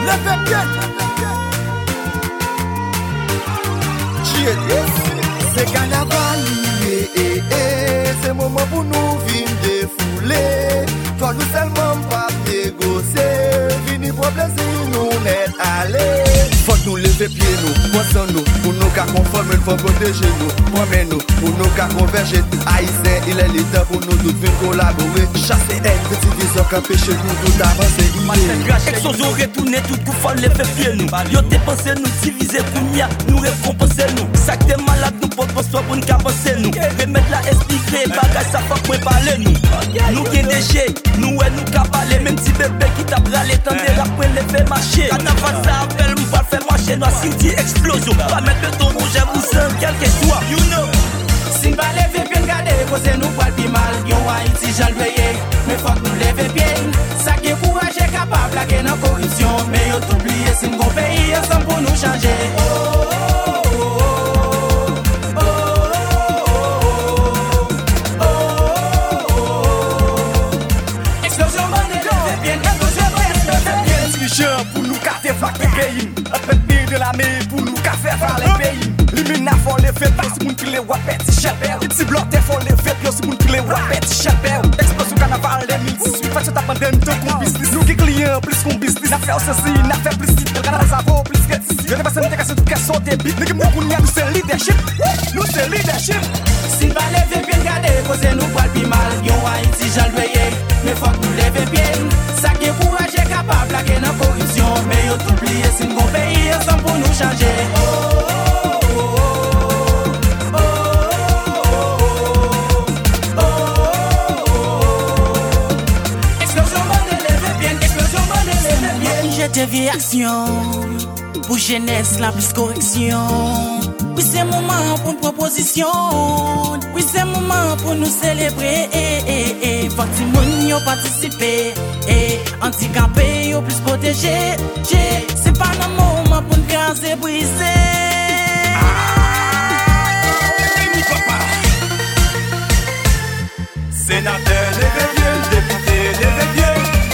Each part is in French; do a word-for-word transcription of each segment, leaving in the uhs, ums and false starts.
levez pied. C'est carnaval, eh, eh, eh. C'est moment pour nous venir défouler. Faut nous seulement pas négocier. Fini pour plaisir, nous net aller. Faut nous lever pied, nous, pensons nous. Pour nous qu'à conformer, il faut protéger nous. Promets-nous, pour nous qu'à converger. Haïtien, il est le temps pour nous tous venir collaborer. Chasser elle, petit vision qu'empêche nous tout avancer. Explosion retourner tout coup, faut lever pied nous. Yo dépensé nous, diviser première, nous récompenser nous. Ça que t'es malade, nous propose soit pour nous avancer nous. Remettre la expliquer, bagage ça faut qu'on parler nous. Nous qui déchets, nous et nous cabaler. Même si bébé qui t'a bralé, tendez après lever marcher. Quand on va ça, appelle, nous va faire marcher. Nous cimetière explosion. Pas mettre le ton rouge à vous seul, quel que soit. You know. Si nous pas lever bien garder, cause nous pas le mal. Yon Haïti, j'en veillé. Mais faut que nous lever bien. Ça qui est courage est capable, la guerre en corruption. Mais yon t'oublier, si nous pays, ensemble pour nous changer. Oh, pour nous casser flaque le pays. Après le de la mer pour nous casser par les pays. Limina font les fêtes, si moun qui les wapet, si chapelle. Si bloqué font les fêtes, si moun qui les wapet, si chapelle. Explosion carnaval deux mille dix-huit, fait ta pandémie de qu'on business. Nous qui clients plus qu'on business. N'a fait ceci, n'a fait plus de canal ça vaut plus que ici. Je n'ai pas senti que c'est tout qu'à sauter bit. Mais que moi qu'on y a nous c'est leadership. Nous c'est leadership. Si nous pas lever bien garder, cause nous pas le mal. Yon Haïti, j'en veillé. Mais faut que nous lever bien. Ça qui est courage est capable, la guerre en corruption. Mais yon t'oublier, si nous pays, ensemble pour nous changer. Oh, de vieille action pour jeunesse la plus correction. Oui c'est moment pour une proposition. Oui c'est moment pour nous célébrer. Eh, eh, eh. Faut que moun yo participer. Eh, handicapé yo plus protégé. C'est pas un moment pour nous casser briser. Sénateur, levez bien, député, levez bien.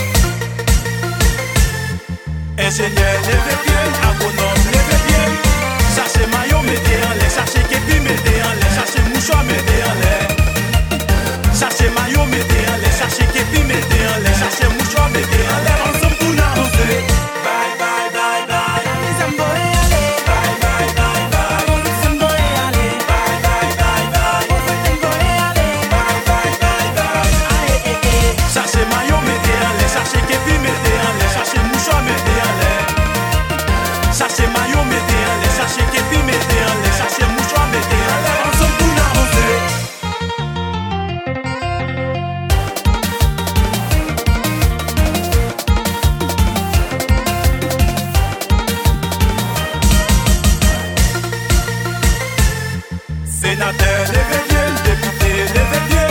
Ingénieur, levez bien, agronome, levez bien. Cherchez maillot, mettez en l'air, cherchez képi, mettez en l'air, cherchez mouchoir, mettez en l'air. Cherchez maillot, mettez en l'air, cherchez képi, mettez en l'air, cherchez mouchoir, mettez en l'air. Ensemble pour nous avancer. Bye bye bye bye. Les amboy aller. Bye bye bye bye. Les amboy aller. Bye bye bye bye. Les amboy aller. Bye bye bye bye. Aïe eh eh. Cherchez maillot, mettez en l'air, cherchez képi, mettez en l'air, cherchez mouchoir, mettez en l'air. Cherchez maillot, mettez en l'air, cherchez képi, mettez en l'air, cherchez mouchoir, mettez en l'air. Ensemble pour nous avancer. Sénateur, levez bien, député, levez bien.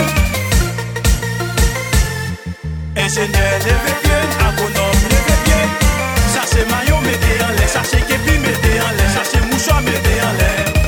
Ingénieur, levez bien, agronome, levez bien. Cherchez maillot, mettez en l'air, cherchez képi, mettez en l'air, cherchez mouchoir, mettez en l'air.